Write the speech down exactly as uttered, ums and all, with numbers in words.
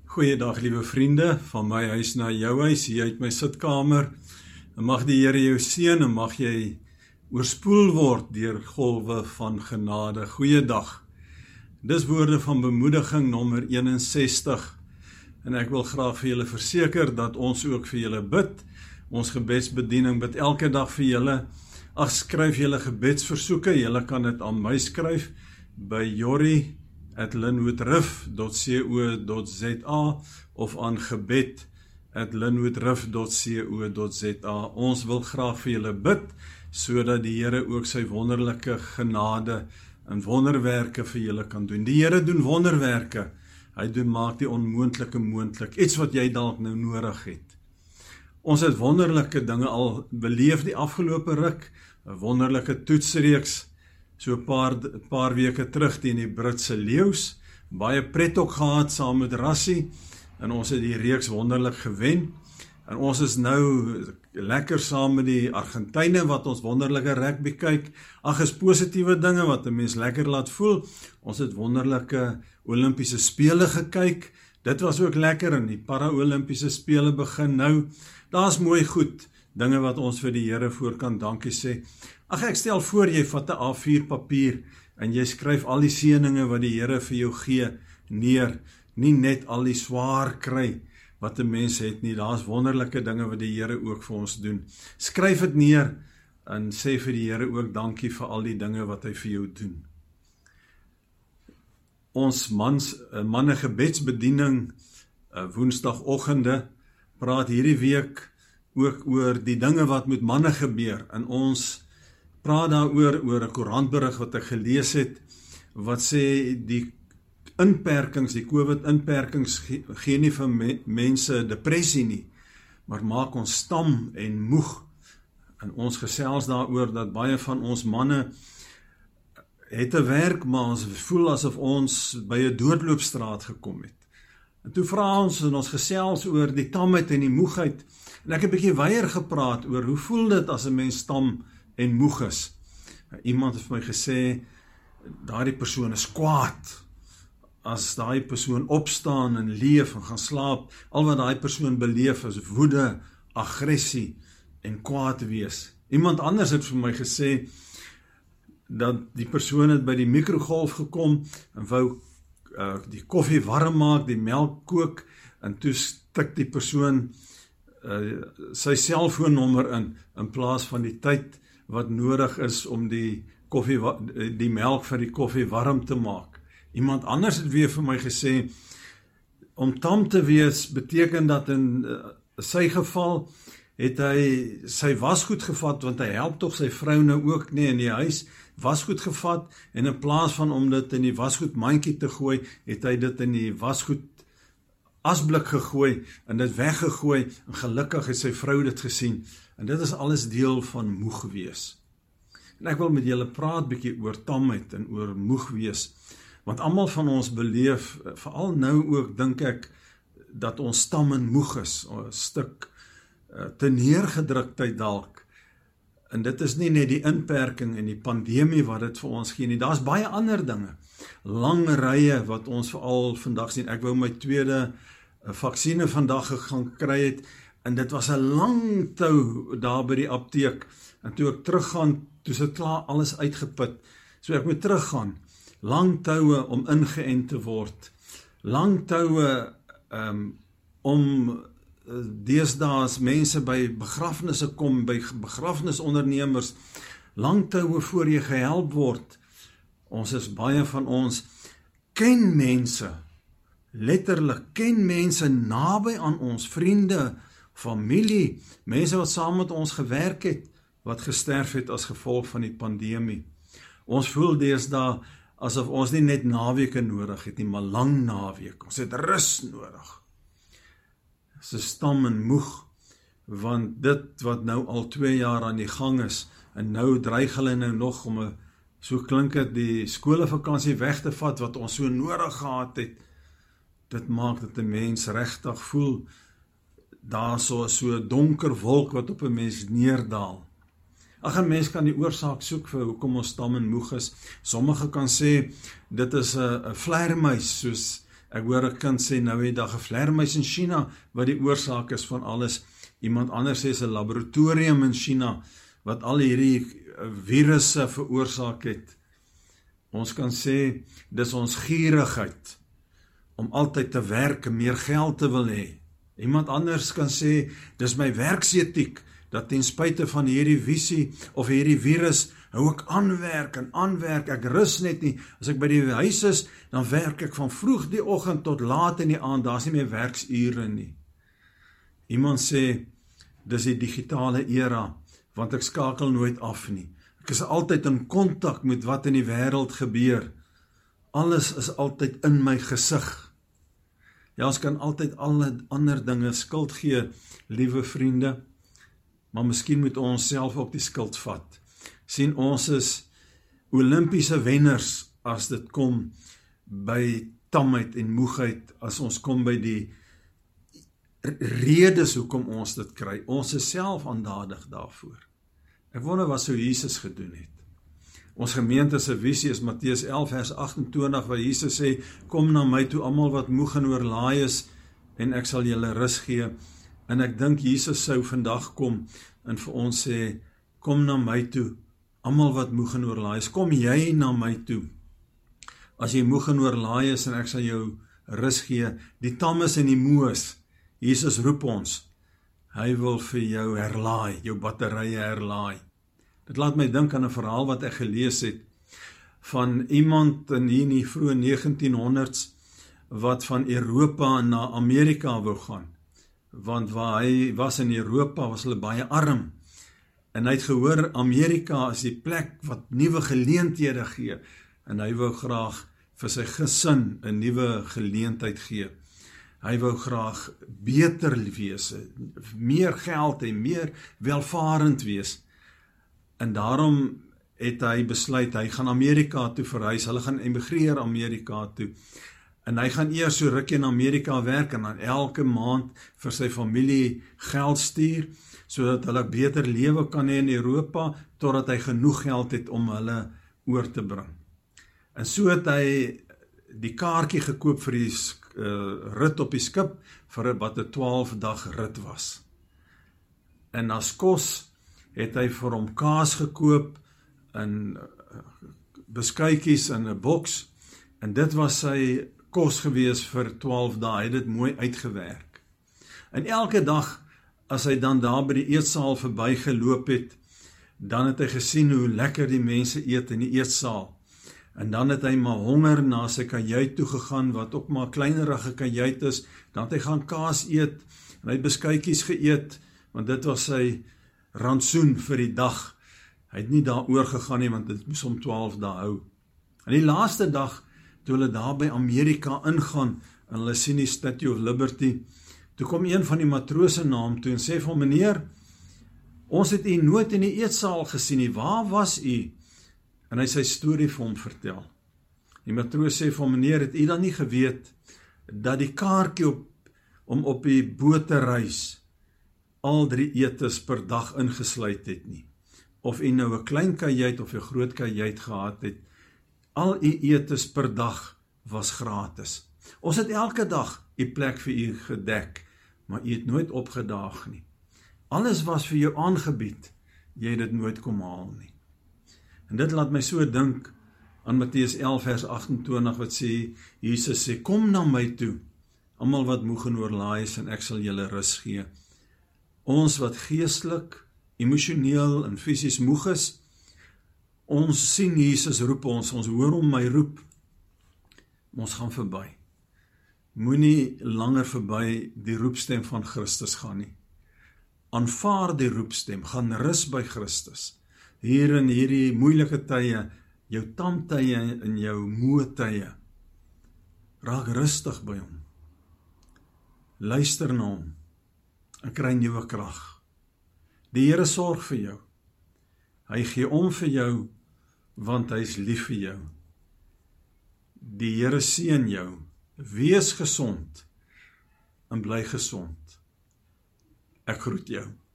Goeiedag liewe vriende, van my huis na jou huis, hier uit my sitkamer. En mag die Here jou seën en mag jy oorspoel word deur golwe van genade. Goeiedag. Dis woorde van bemoediging nommer eenensestig. En ek wil graag vir julle verseker dat ons ook vir julle bid. Ons gebedsbediening bid elke dag vir julle. Ag, skryf julle gebedsversoeke, julle kan dit aan my skryf by Jorrie at linwoodriff dot co dot za of aan gebed at linwoodriff dot co dot za. Ons wil graag vir julle bid, sodat die Here ook sy wonderlike genade en wonderwerke vir julle kan doen. Die Here doen wonderwerke. Hy doen maak die onmoontlike moontlik, iets wat jy dalk nou nodig het. Ons het wonderlike dinge al beleef die afgelope ruk, 'n wonderlike toetsreeks, so 'n paar, paar weke terug teen die Britse leeu's, baie pret ook gehad saam met Rassie, en ons het die reeks wonderlik gewen, en ons is nou lekker saam met die Argentyne, wat ons wonderlike rugby kyk. Ag, is positiewe dinge wat 'n mens lekker laat voel. Ons het wonderlike Olimpiese spele gekyk, dit was ook lekker, en die Para-Olimpiese spele begin nou. Daar's mooi goed, dinge wat ons vir die Here voor kan dankie sê. Ag, ek stel voor jy vat 'n A vier papier en jy skryf al die seëninge wat die Here vir jou gee neer, nie net al die swaar kry wat 'n mens het nie. Daar's wonderlike dinge wat die Here ook vir ons doen. Skryf dit neer en sê vir die Here ook dankie vir al die dinge wat hy vir jou doen. Ons mans, manne gebedsbediening woensdagoggende praat hierdie week ook oor die dinge wat met manne gebeur, en ons praat daaroor oor 'n koerantberig wat ek gelees het, wat sê die inperkings, die COVID-inperkings gee nie vir me, mense depressie nie, maar maak ons stam en moeg. En ons gesels daaroor dat baie van ons manne het 'n werk, maar ons voel asof ons by 'n doodloopstraat gekom het. En toe vra ons en ons gesels oor die tamheid en die moegheid, en ek het 'n bietjie weier gepraat oor hoe voel dit as 'n mens tam en moeg is. Iemand het vir my gesê, daardie persoon is kwaad. As daai persoon opstaan en leef en gaan slaap, al wat daai persoon beleef is woede, aggressie en kwaad wees. Iemand anders het vir my gesê, dat die persoon het by die mikrogolf gekom, en wou uh, die koffie warm maak, die melk kook, en toe stik die persoon uh, sy selfoonnommer in, in plaas van die tyd wat nodig is om die, koffie, die melk vir die koffie warm te maak. Iemand anders het weer vir my gesê, om tam te wees beteken dat in uh, sy geval het hy sy wasgoed gevat, want hy help tog sy vrou nou ook nie in die huis, wasgoed gevat, en in plaas van om dit in die wasgoedmandjie te gooi, het hy dit in die wasgoed asblik gegooi, en dit weggegooi, en gelukkig het sy vrou dit gesien, en dit is alles deel van moeg wees. En ek wil met julle praat bietjie oor tamheid en oor moeg wees, want almal van ons beleef, veral nou ook, dink ek, dat ons tam en moeg is, 'n stuk uh, te neergedruktheid dalk, en dit is nie net die inperking en die pandemie wat dit vir ons gee nie, daar's baie ander dinge, lang rye wat ons veral vandag sien. Ek wou my tweede uh, vaksine vandag gegaan kry het, en dit was 'n lang tou daar by die apteek, en toe ek teruggaan, toe is dit klaar alles uitgeput, so ek moet teruggaan, lang toue om ingeënt te word, lang toue um, om uh, deesdae as mense by begrafnisse kom, by begrafnisondernemers, lang toue voor jy gehelp word. Ons is baie van ons, ken mense, letterlik, ken mense naby aan ons, vriende, familie, mense wat saam met ons gewerk het, wat gesterf het as gevolg van die pandemie. Ons voel deesdae asof ons nie net naweke nodig het nie, maar lang naweek. Ons het rus nodig. Ons is stam en moeg, want dit wat nou al twee jaar aan die gang is, en nou dreig hulle nou nog om 'n, so klink dit, die skoolvakansie weg te vat, wat ons so nodig gehad het, dit maak dat 'n mens regtig voel, daar so so donker wolk wat op 'n mens neerdaal. Ag, 'n mens kan die oorsaak soek vir hoekom ons stam en moeg is. Sommige kan sê, dit is 'n vleermuis, soos Ek hoor 'n kind sê nou het daar 'n vleermuis in China wat die oorsaak is van alles. Iemand anders sê 'n laboratorium in China wat al hierdie virusse veroorsaak het. Ons kan sê dis ons gierigheid om altyd te werk en meer geld te wil hê. Iemand anders kan sê dis my werksetiek dat ten spyte van hierdie visie of hierdie virus hou ek aanwerk en aanwerk, ek rus net nie. As ek by die huis is, dan werk ek van vroeg die oggend tot laat in die aand, daar's nie meer werksure nie. Iemand sê, dis die digitale era, want ek skakel nooit af nie. Ek is altyd in kontak met wat in die wêreld gebeur. Alles is altyd in my gesig. Ja, ons kan altyd alle ander dinge skuld gee, liewe vriende, maar miskien moet ons self ook die skuld vat. Sien, ons is Olimpiese wenners as dit kom by tamheid en moegheid, as ons kom by die redes hoekom ons dit kry. Ons is self aandadig daarvoor. Ek wonder wat sou Jesus gedoen het. Ons gemeente se visie is Matteus elf vers agt-en-twintig, waar Jesus sê, kom na my toe almal wat moeg en oorlaai is, en ek sal julle rus gee. En ek dink Jesus sou vandag kom en vir ons sê, kom na my toe, almal wat moeg en oorlaai is, kom jy na my toe. As jy moeg en oorlaai is, en ek sal jou rus gee, die tammes en die moes, Jesus roep ons, hy wil vir jou herlaai, jou batterye herlaai. Dit laat my dink aan 'n verhaal wat ek gelees het, van iemand in hier in die vroeë negentienhonderds, wat van Europa na Amerika wou gaan. Want waar hy was in Europa, was hulle baie arm. En hy het gehoor, Amerika is die plek wat nuwe geleenthede gee. En hy wou graag vir sy gesin 'n nuwe geleentheid gee. Hy wou graag beter wees, meer geld en meer welvarend wees. En daarom het hy besluit, hy gaan Amerika toe verhuis, hulle gaan emigreer Amerika toe. En hy gaan eers so rukkie in Amerika werk en dan elke maand vir sy familie geld stuur, sodat hulle beter lewe kan hê in Europa, totdat hy genoeg geld het om hulle oor te bring. En so het hy die kaartjie gekoop vir die uh, rit op die skip, vir wat 'n twaalf dag rit was. En as kos het hy vir hom kaas gekoop, en uh, beskuitjies in 'n boks, en dit was sy kos gewees vir twaalf dae, hy het dit mooi uitgewerk. En elke dag, as hy dan daar by die eetsaal verby geloop het, dan het hy gesien hoe lekker die mense eet in die eetsaal. En dan het hy maar honger na sy kajuit toe gegaan, wat ook maar kleinerige kajuit is, dan het hy gaan kaas eet, en hy het beskuitjies geëet, want dit was sy rantsoen vir die dag. Hy het nie daar oorgegaan nie, want dit moes om twaalf dae hou. En die laaste dag, toe hulle daar by Amerika ingaan, en hulle sien die Statue of Liberty, toe kom een van die matrose na hom toe en sê vir hom, meneer, ons het u nooit in die eetsaal gesien nie, waar was u? En hy sy storie vir hom vertel. Die matroos sê vir hom, meneer, het u dan nie geweet, dat die kaartjie op, om op die boot te reis, al drie etes per dag ingesluit het nie. Of u nou 'n klein kajuit of 'n groot kajuit gehad het, al u etes per dag was gratis. Ons het elke dag u plek vir u gedek, maar u het nooit opgedaag nie. Alles was vir jou aangebied, jy het dit nooit kom haal nie. En dit laat my so dink aan Matteus elf vers agt-en-twintig wat sê, Jesus sê, kom na my toe, almal wat moeg en oorlaai is, en ek sal julle rus gee. Ons wat geestelik, emosioneel en fisies moeg is, ons sien Jesus roep ons, ons hoor hom my roep, ons gaan verby. Moenie langer verby die roepstem van Christus gaan nie. Aanvaar die roepstem, gaan rus by Christus. Hier in hierdie moeilike tye, jou tamtye en jou moe tye, raak rustig by hom. Luister na hom, en kry nuwe krag. Die Here sorg vir jou. Hy gee om vir jou, want hy is lief vir jou. Die Here seën jou. Wees gesond en bly gesond. Ek groet jou.